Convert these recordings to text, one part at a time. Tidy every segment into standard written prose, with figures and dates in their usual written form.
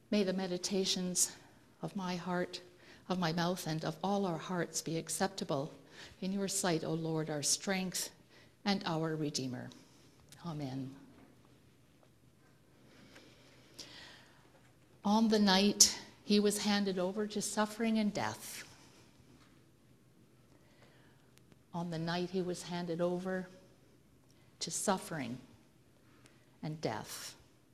May the meditations of my heart, of my mouth, and of all our hearts be acceptable in your sight, O Lord, our strength and our Redeemer. Amen. On the night he was handed over to suffering and death. On the night he was handed over to suffering and death.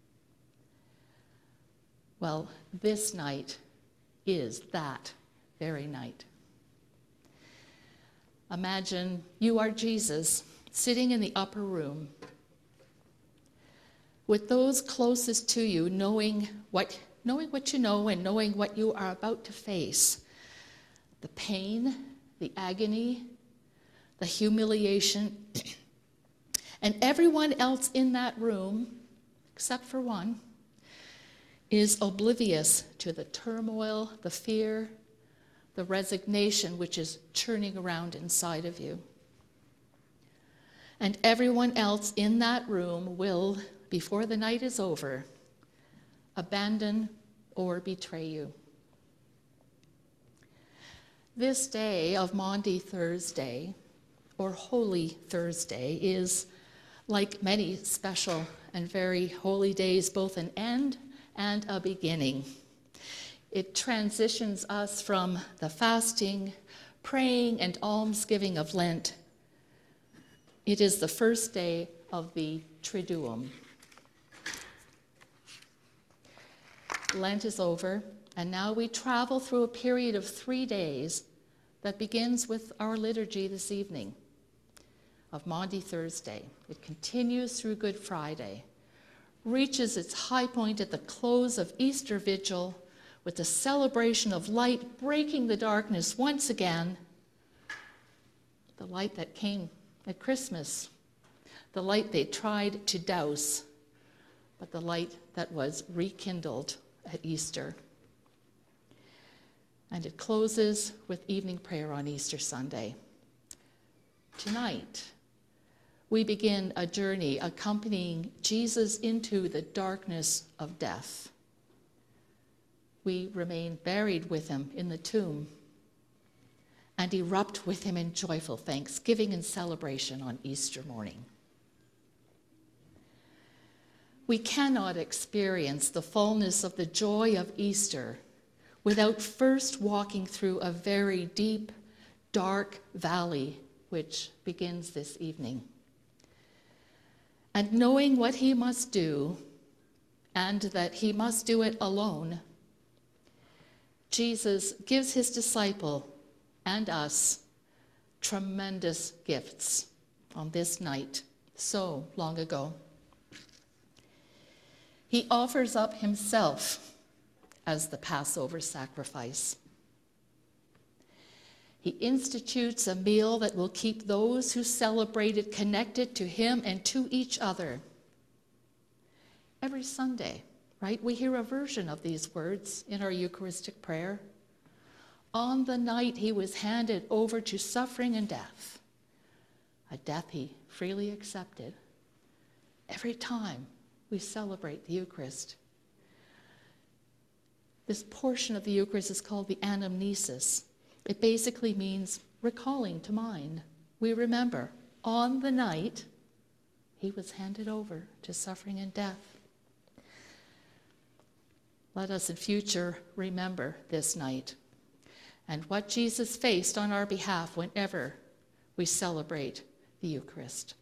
Well, this night is that very night. Imagine you are Jesus sitting in the upper room with those closest to you, knowing what you know and knowing what you are about to face. The pain, the agony, the humiliation, and everyone else in that room, except for one, is oblivious to the turmoil, the fear, the resignation which is churning around inside of you. And everyone else in that room will, before the night is over, abandon or betray you. This day of Maundy Thursday, or Holy Thursday, is, like many special and very holy days, both an end and a beginning. It transitions us from the fasting, praying, and almsgiving of Lent. It is the first day of the Triduum. Lent is over, and now we travel through a period of 3 days that begins with our liturgy this evening of Maundy Thursday. It continues through Good Friday, reaches its high point at the close of Easter Vigil with the celebration of light breaking the darkness once again, the light that came at Christmas, the light they tried to douse, but the light that was rekindled at Easter. And it closes with evening prayer on Easter Sunday. Tonight, we begin a journey accompanying Jesus into the darkness of death. We remain buried with him in the tomb and erupt with him in joyful thanksgiving and celebration on Easter morning. We cannot experience the fullness of the joy of Easter without first walking through a very deep, dark valley, which begins this evening. And knowing what he must do, and that he must do it alone, Jesus gives his disciple and us tremendous gifts on this night so long ago. He offers up himself as the Passover sacrifice. He institutes a meal that will keep those who celebrate it connected to him and to each other. Every Sunday, right, we hear a version of these words in our Eucharistic prayer. On the night he was handed over to suffering and death, a death he freely accepted. Every time we celebrate the Eucharist, this portion of the Eucharist is called the anamnesis. It basically means recalling to mind. We remember on the night he was handed over to suffering and death. Let us in future remember this night and what Jesus faced on our behalf whenever we celebrate the Eucharist.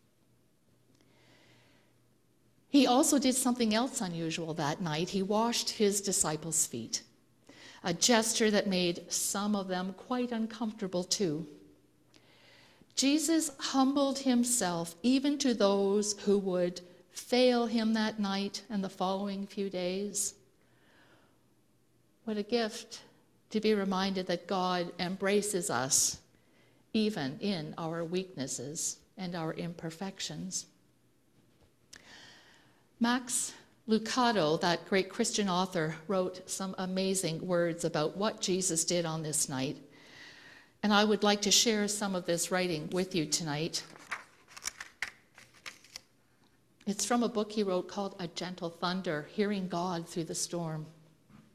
He also did something else unusual that night. He washed his disciples' feet, a gesture that made some of them quite uncomfortable too. Jesus humbled himself even to those who would fail him that night and the following few days. What a gift to be reminded that God embraces us even in our weaknesses and our imperfections. Max Lucado, that great Christian author, wrote some amazing words about what Jesus did on this night. And I would like to share some of this writing with you tonight. It's from a book he wrote called A Gentle Thunder, Hearing God Through the Storm.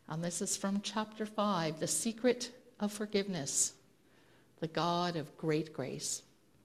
And this is from chapter 5, the secret of forgiveness, the God of great grace.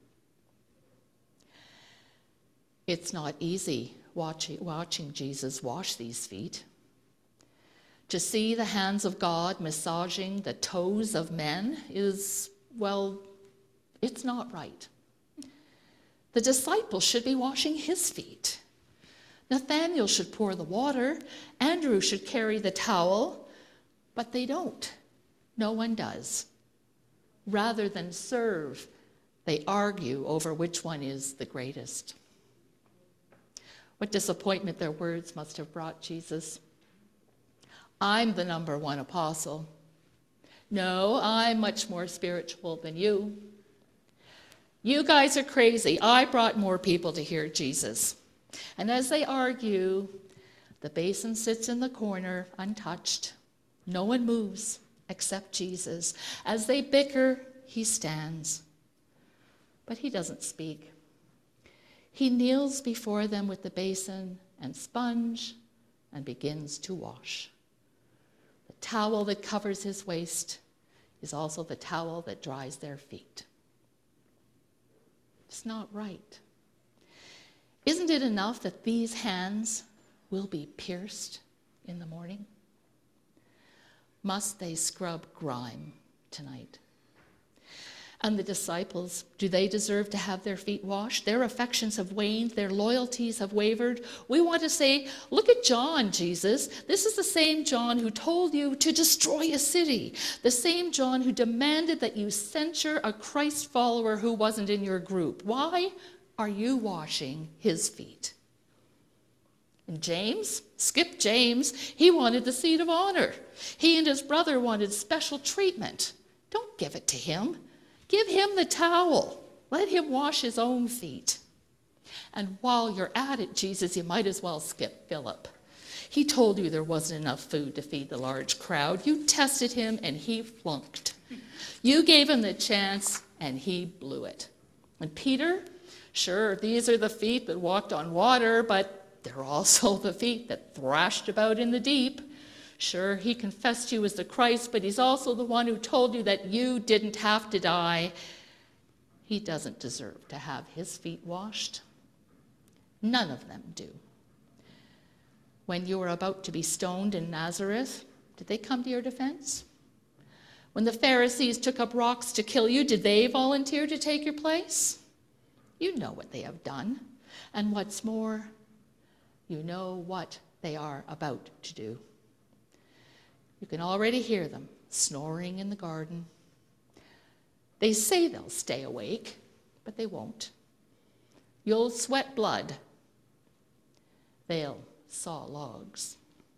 It's not easy watching Jesus wash these feet. To see the hands of God massaging the toes of men is, well, it's not right. The disciples should be washing his feet. Nathanael should pour the water. Andrew should carry the towel. But they don't. No one does. Rather than serve, they argue over which one is the greatest. What disappointment their words must have brought Jesus. I'm the number one apostle. No, I'm much more spiritual than you. You guys are crazy. I brought more people to hear Jesus. And as they argue, the basin sits in the corner untouched. No one moves except Jesus. As they bicker, he stands. But he doesn't speak. He kneels before them with the basin and sponge and begins to wash. The towel that covers his waist is also the towel that dries their feet. It's not right. Isn't it enough that these hands will be pierced in the morning? Must they scrub grime tonight? And the disciples, do they deserve to have their feet washed? Their affections have waned, their loyalties have wavered. We want to say, look at John, Jesus. This is the same John who told you to destroy a city. The same John who demanded that you censure a Christ follower who wasn't in your group. Why are you washing his feet? And James, skip James, he wanted the seat of honor. He and his brother wanted special treatment. Don't give it to him. Give him the towel. Let him wash his own feet. And while you're at it, Jesus, you might as well skip Philip. He told you there wasn't enough food to feed the large crowd. You tested him and he flunked. You gave him the chance and he blew it. And Peter, sure, these are the feet that walked on water, but they're also the feet that thrashed about in the deep. Sure, he confessed you as the Christ, but he's also the one who told you that you didn't have to die. He doesn't deserve to have his feet washed. None of them do. When you were about to be stoned in Nazareth, did they come to your defense? When the Pharisees took up rocks to kill you, did they volunteer to take your place? You know what they have done. And what's more, you know what they are about to do. You can already hear them snoring in the garden. They say they'll stay awake, but they won't. You'll sweat blood. They'll saw logs.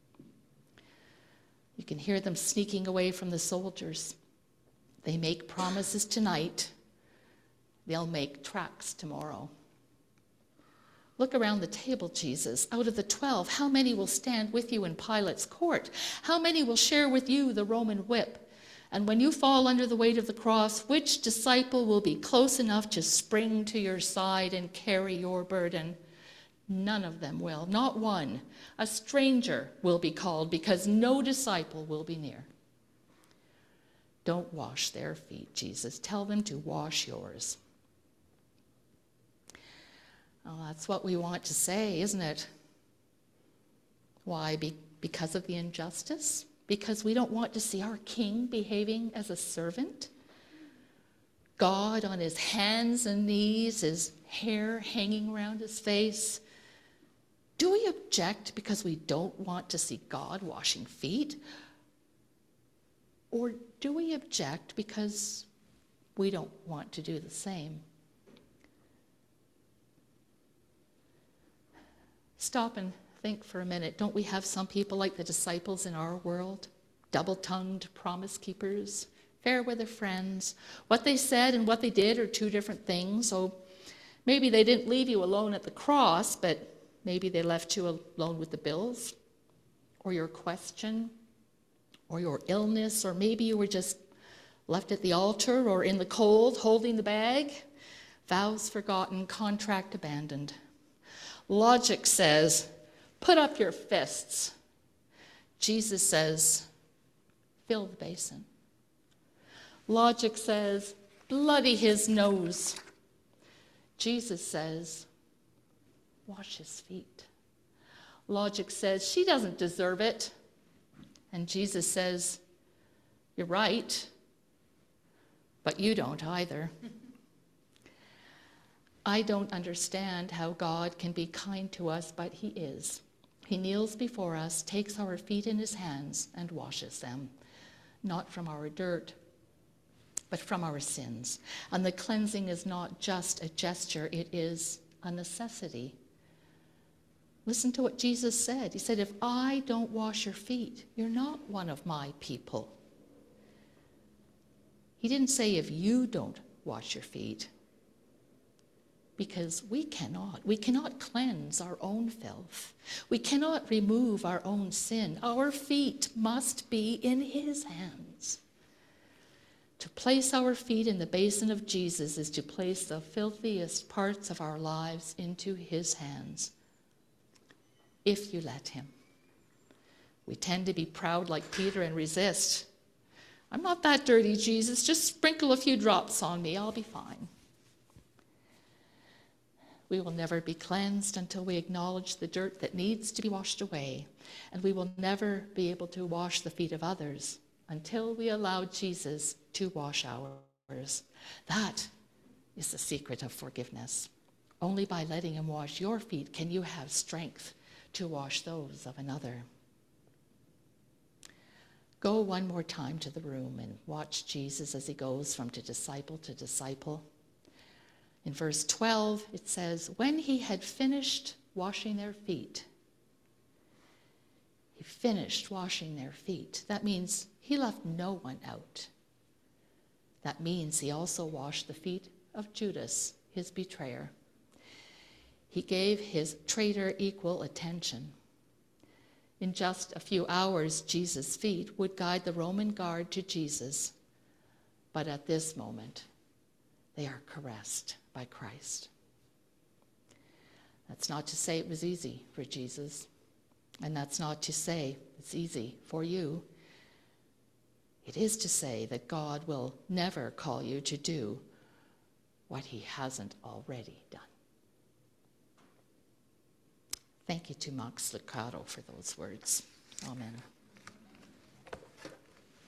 You can hear them sneaking away from the soldiers. They make promises tonight. They'll make tracks tomorrow. Look around the table, Jesus. Out of the 12, how many will stand with you in Pilate's court? How many will share with you the Roman whip? And when you fall under the weight of the cross, which disciple will be close enough to spring to your side and carry your burden? None of them will, not one. A stranger will be called because no disciple will be near. Don't wash their feet, Jesus. Tell them to wash yours. Oh, that's what we want to say, isn't it? Why? Because of the injustice? Because we don't want to see our king behaving as a servant? God on his hands and knees, his hair hanging around his face. Do we object because we don't want to see God washing feet? Or do we object because we don't want to do the same? Stop and think for a minute. Don't we have some people like the disciples in our world? Double-tongued promise keepers, fair weather friends. What they said and what they did are two different things. So maybe they didn't leave you alone at the cross, but maybe they left you alone with the bills, or your question, or your illness, or maybe you were just left at the altar or in the cold holding the bag. Vows forgotten, contract abandoned. Logic says, put up your fists. Jesus says, fill the basin. Logic says, bloody his nose. Jesus says, wash his feet. Logic says, she doesn't deserve it. And Jesus says, you're right, but you don't either. I don't understand how God can be kind to us, but he is. He kneels before us, takes our feet in his hands, and washes them, not from our dirt, but from our sins. And the cleansing is not just a gesture, it is a necessity. Listen to what Jesus said. He said, if I don't wash your feet, you're not one of my people. He didn't say if you don't wash your feet, because we cannot. We cannot cleanse our own filth. We cannot remove our own sin. Our feet must be in his hands. To place our feet in the basin of Jesus is to place the filthiest parts of our lives into his hands, if you let him. We tend to be proud like Peter and resist. I'm not that dirty, Jesus. Just sprinkle a few drops on me. I'll be fine. We will never be cleansed until we acknowledge the dirt that needs to be washed away. And we will never be able to wash the feet of others until we allow Jesus to wash ours. That is the secret of forgiveness. Only by letting him wash your feet can you have strength to wash those of another. Go one more time to the room and watch Jesus as he goes from disciple to disciple. In verse 12, it says, when he had finished washing their feet, he finished washing their feet. That means he left no one out. That means he also washed the feet of Judas, his betrayer. He gave his traitor equal attention. In just a few hours, Jesus' feet would guide the Roman guard to Jesus. But at this moment, they are caressed by Christ. That's not to say it was easy for Jesus, and that's not to say it's easy for you. It is to say that God will never call you to do what he hasn't already done. Thank you to Max Lucado for those words. Amen.